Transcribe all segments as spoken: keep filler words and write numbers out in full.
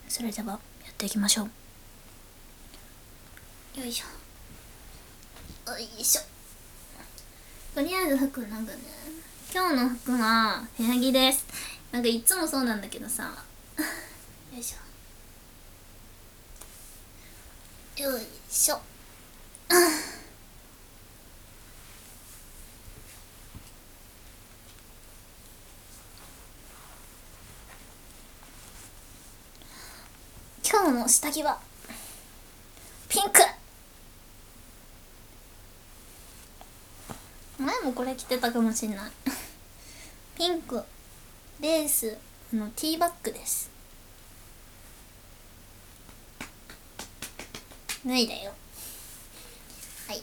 それではやっていきましょう。よいしょよいしょ。とりあえず服脱ぐね。今日の服は部屋着です。なんかいつもそうなんだけどさよいしょよいしょ今日の下着はピンク。前もこれ着てたかもしんないピンクレースのティーバッグです。脱いだよ。はい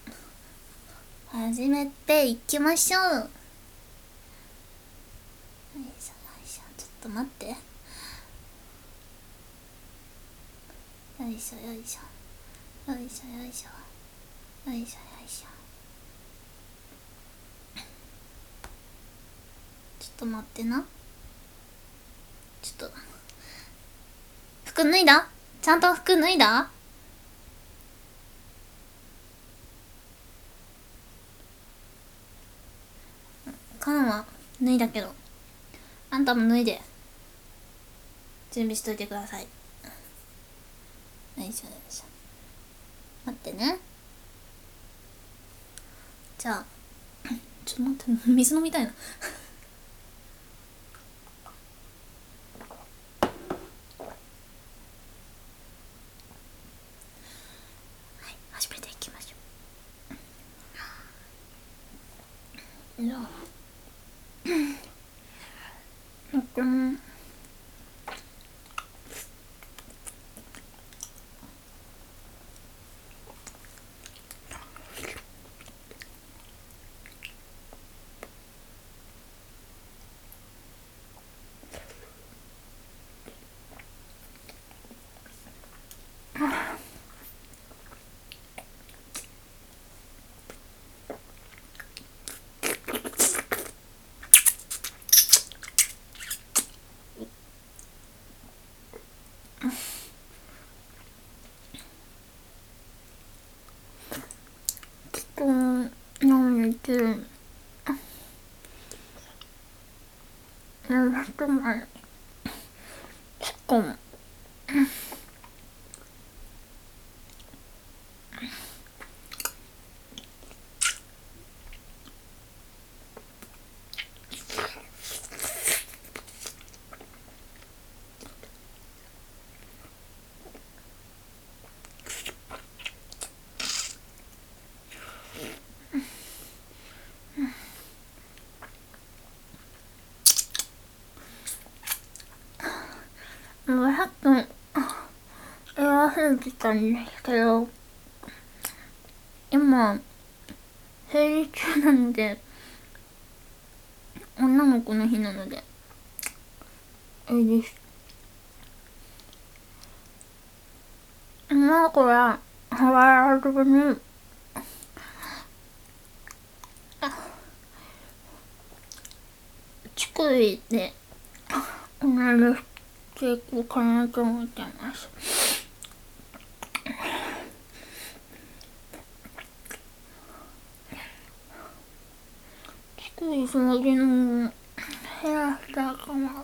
始めていきましょう。よいしょよいしょ。ちょっと待って。よいしょよいしょよいしょよいしょよいしょよいしょ。ちょっと待ってな。ちょっと服脱いだ？ちゃんと服脱いだ？カンは脱いだけど、あんたも脱いで準備しといてください。よいしょよいしょ。待ってね。じゃあちょっと待って、水飲みたいなはい始めていきましょう。じゃあうんうんなんでうんちょっと前突っ込む。もうさっき言わせてたんですけど、今生理中なので、女の子の日なのであれです。女の子は腹ずに乳首でおなりしていこうかなと思ってます。乳首そのぎのヘアスターかな。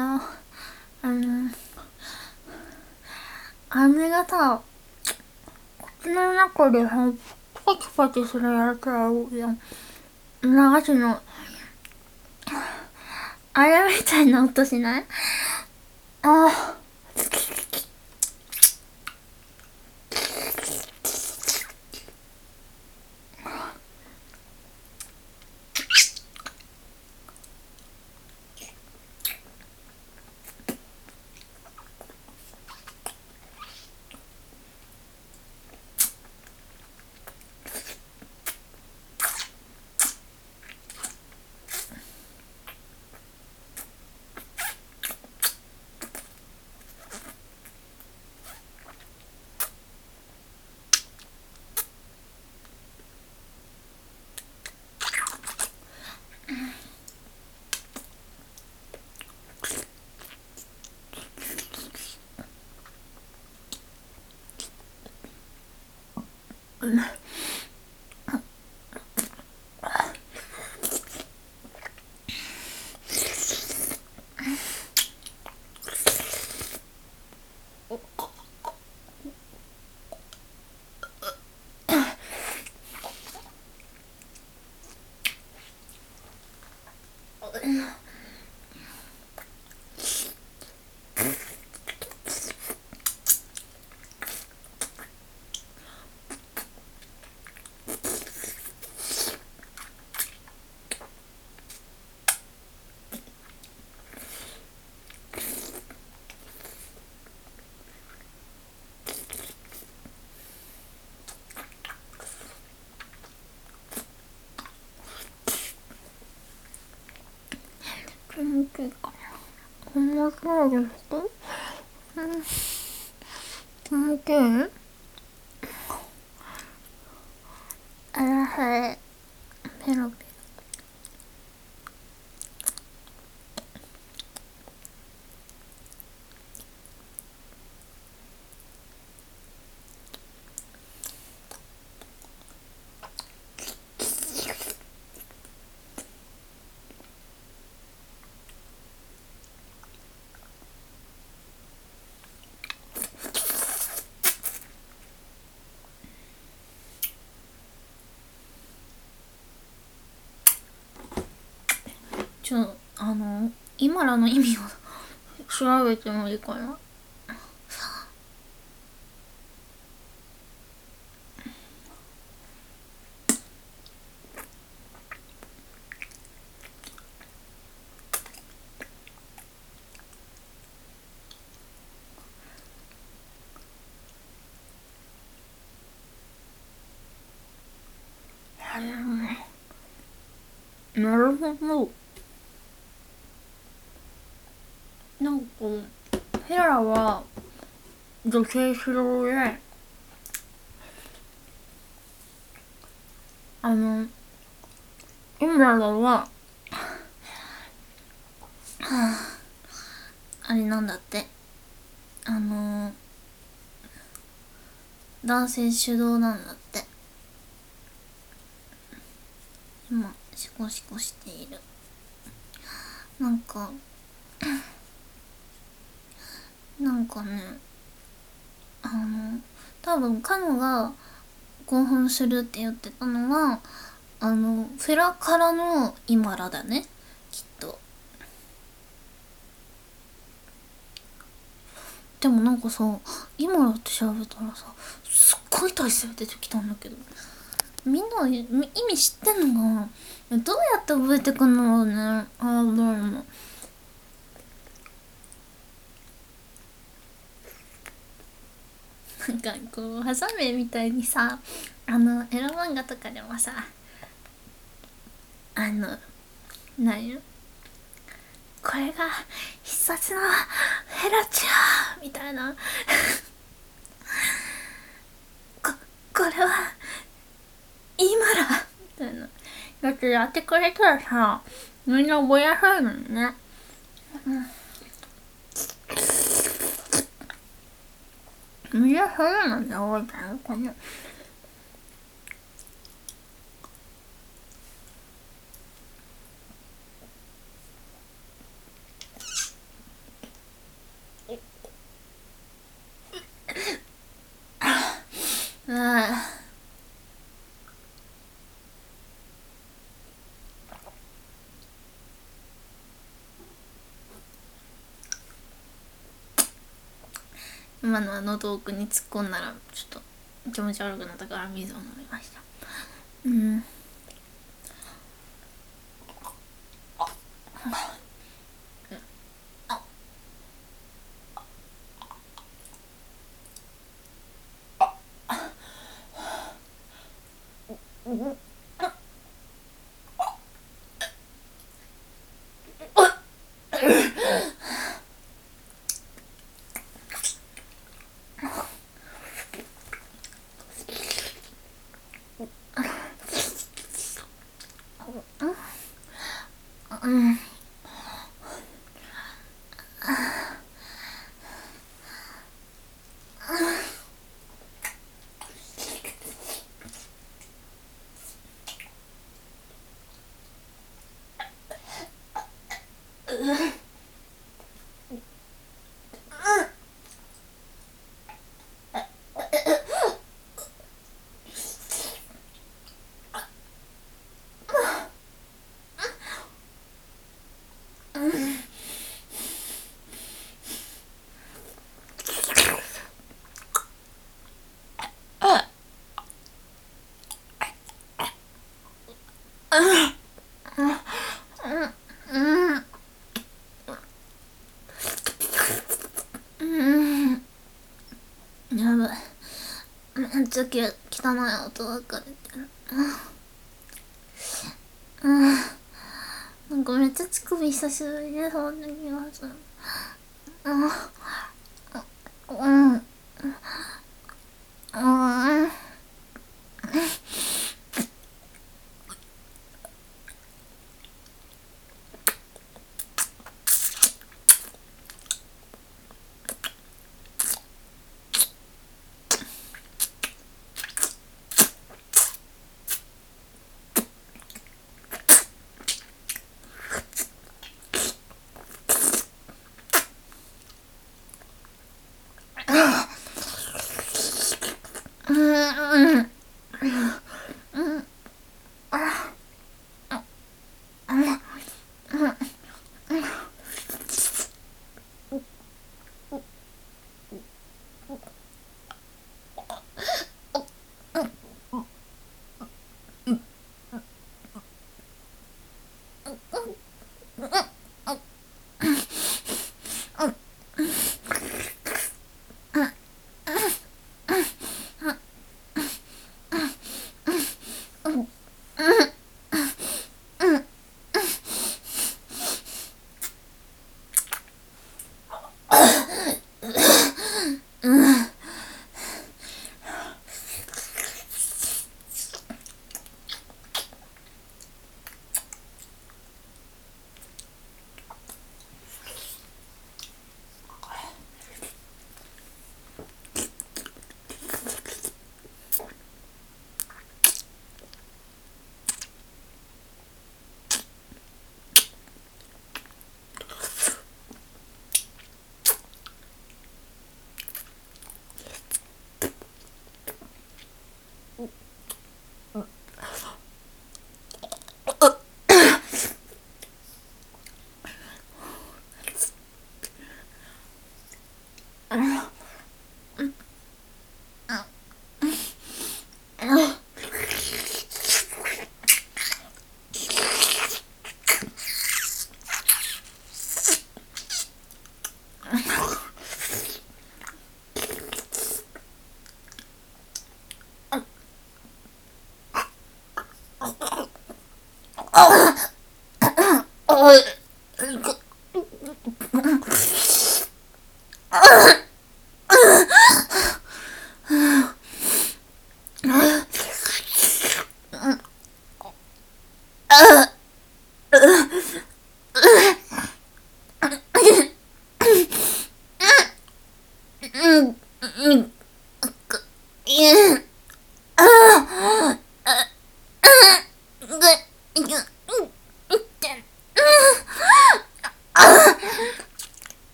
な、あの飴がさ口の中でパチパチするやつあるやん、流しのあれみたいな音しない？ああ面白いかな、面白いですか？うん、面白い？あらはい、ペロペロ。ちょあの今らの意味を調べてもいいかな？なるほど。なんかヘラは女性主導で、あのイムラはあれなんだって、あの男性主導なんだって。今シコシコしている。なんかなんかね、あの多分カノが興奮するって言ってたのは、あのフェラからのイマラだね、きっと。でもなんかさ、イマラって調べたらさ、すっごい体勢出てきたんだけど、みんな意味知ってんのかな？どうやって覚えてくんのろうね。ああ、どうも。なんかこうハサミみたいにさ、あのエロ漫画とかでもさ、あのなんや、これが必殺のヘラチャーみたいなここれは今だみたいなやつやってくれたらさ、みんな覚えやすいのにね。うん、みんなそういうので覚えたのかな。 今のは喉奥に突っ込んだらちょっと気持ち悪くなったから水を飲みました。うん。うん。やばい。めっちゃき汚い音がかれてる。うん。なんかめっちゃ乳首久しぶりで触った気がする。うん。うん。うん。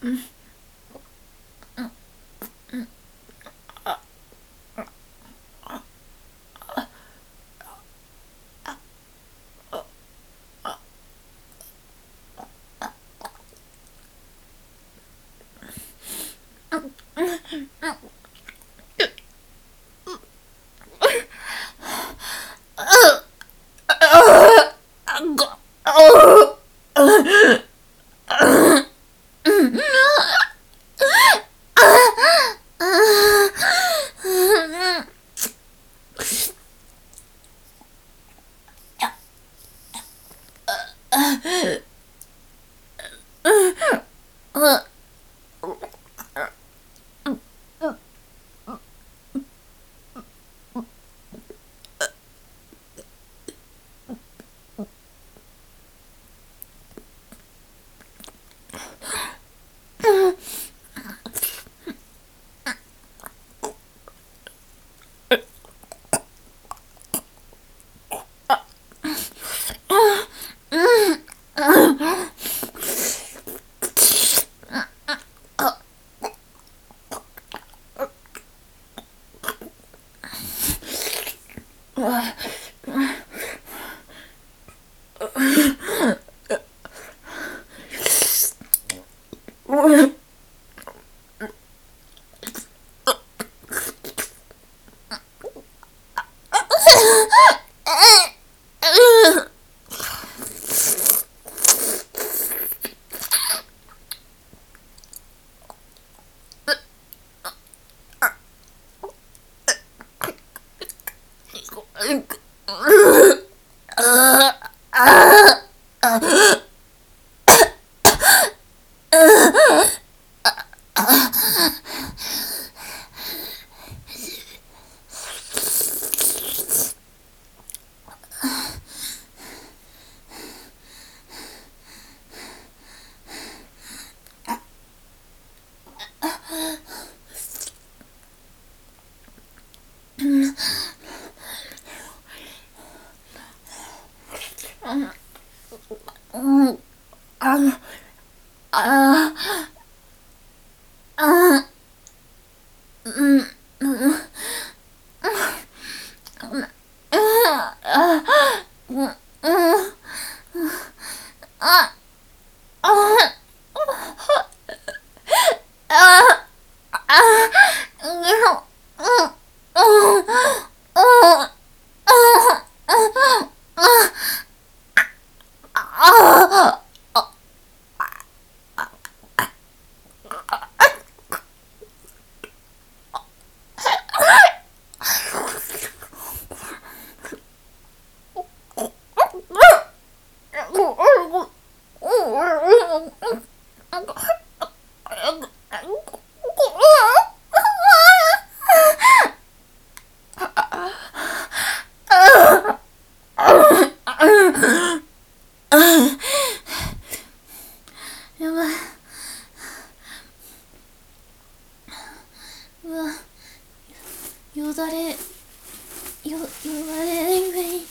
よだれよよだれがいい。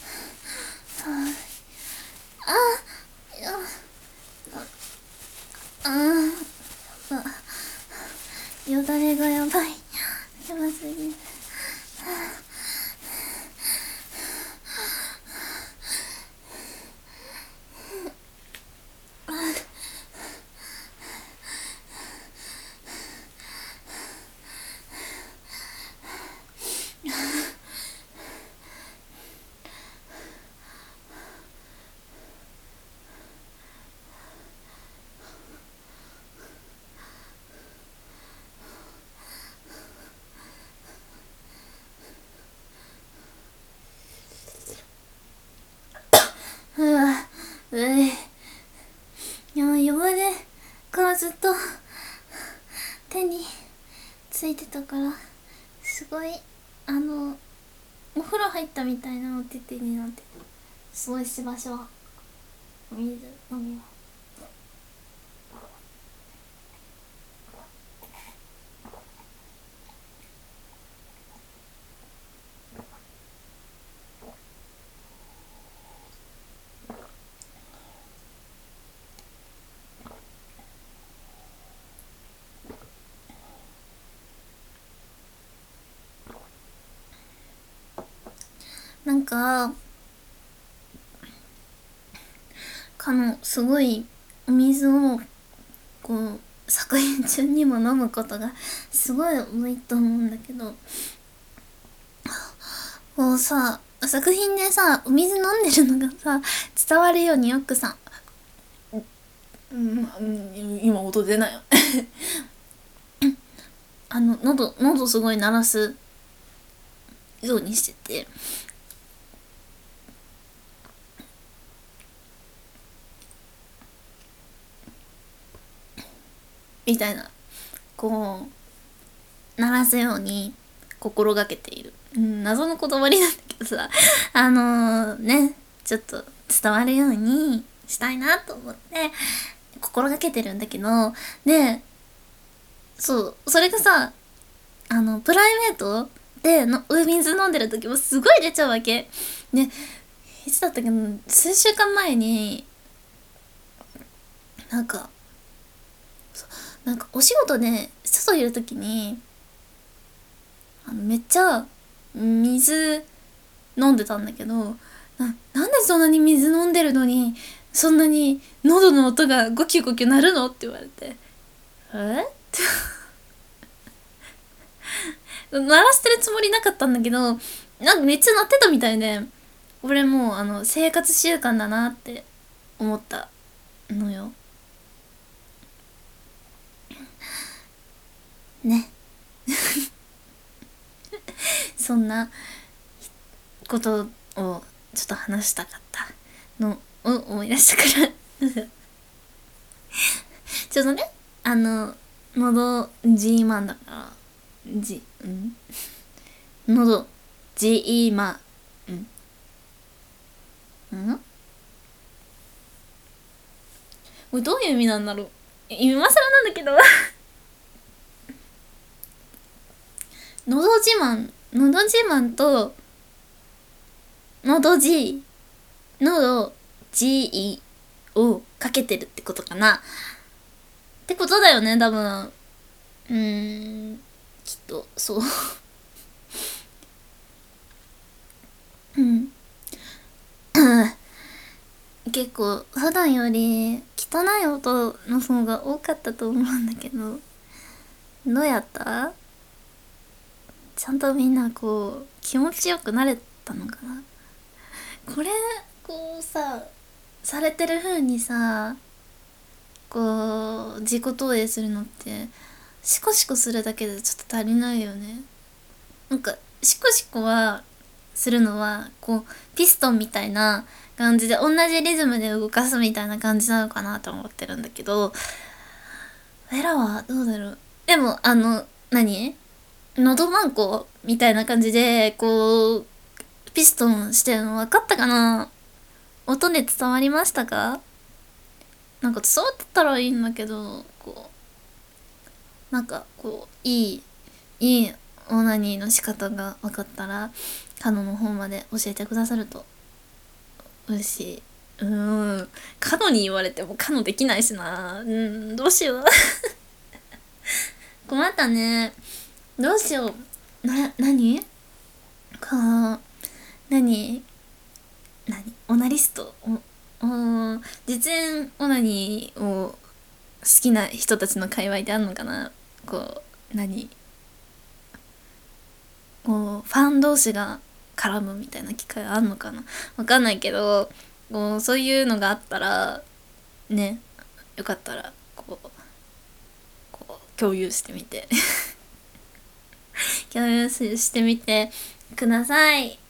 ああよああよだれがやばい。やばすぎる。うわうえいやよだれがずっと手についてたからすごいあのお風呂入ったみたいなお手手になってすごいしばしば水飲みます。 なんかかのすごいお水をこう作品中にも飲むことがすごい多いと思うんだけど、こうさ作品でさお水飲んでるのがさ伝わるようによくさ、うん、今音出ないよあの喉喉すごい鳴らすようにしてて、みたいな、こう鳴らすように心がけている、うん、謎のこだわりなんだけどさ、あのー、ねちょっと伝わるようにしたいなと思って心がけてるんだけど、でそうそれがさ、あのプライベートでの水飲んでる時もすごい出ちゃうわけで、いつだったっけ、数週間前になんかなんかお仕事で外いる時にあのめっちゃ水飲んでたんだけど、な、なんでそんなに水飲んでるのにそんなに喉の音がゴキゴキ鳴るのって言われて、えって鳴らしてるつもりなかったんだけど、なんかめっちゃ鳴ってたみたいで、俺もうあの生活習慣だなって思ったのよねそんなことをちょっと話したかったのを思い出したからちょっとね、あの喉 G マンだから G ん喉 G マンんんこれどういう意味なんだろう、今更なんだけどのど自慢のど自慢とのど G のど G をかけてるってことかなってことだよね多分。うーんきっとそううん結構普段より汚い音の方が多かったと思うんだけど、どうやった？ちゃんとみんなこう気持ちよくなれたのかな。これこうさされてる風にさ、こう自己投影するのってシコシコするだけでちょっと足りないよね。なんかシコシコはするのはこうピストンみたいな感じで同じリズムで動かすみたいな感じなのかなと思ってるんだけど、エラはどうだろう。でもあの何喉マンコみたいな感じでこうピストンしてるの分かったかな。音で伝わりましたか？なんか伝わってたらいいんだけど、こうなんかこういいいいオナニーの仕方が分かったらカノの方まで教えてくださると嬉しい。うーんカノに言われてもカノできないしな。うんどうしよう困ったね。どうしよう。な何か何何オナリストおお実演オナニーを好きな人たちの界隈であんのかな。こう何こうファン同士が絡むみたいな機会あんのかな、わかんないけど、こうそういうのがあったらね、よかったらこうこう共有してみて共有してみてください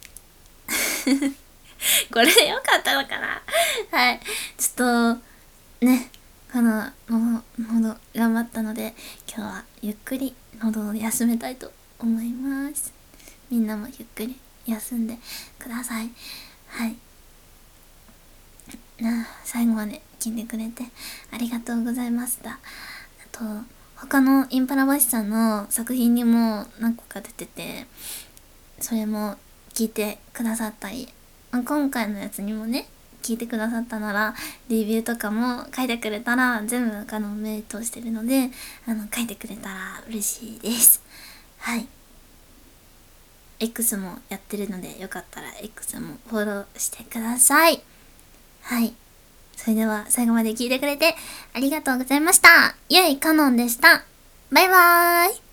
これでよかったのかな。はいちょっとね、このの喉頑張ったので今日はゆっくり喉を休めたいと思います。みんなもゆっくり休んでください。はいな最後まで聞いてくれてありがとうございました。あと他のインパラ橋さんの作品にも何個か出てて、それも聞いてくださったり、今回のやつにもね聞いてくださったならレビューとかも書いてくれたら全部あの目通してるので、あの書いてくれたら嬉しいです。はい X もやってるので、よかったら X もフォローしてください。はい。それでは最後まで聞いてくれてありがとうございました。ゆいかのんでした。バイバーイ。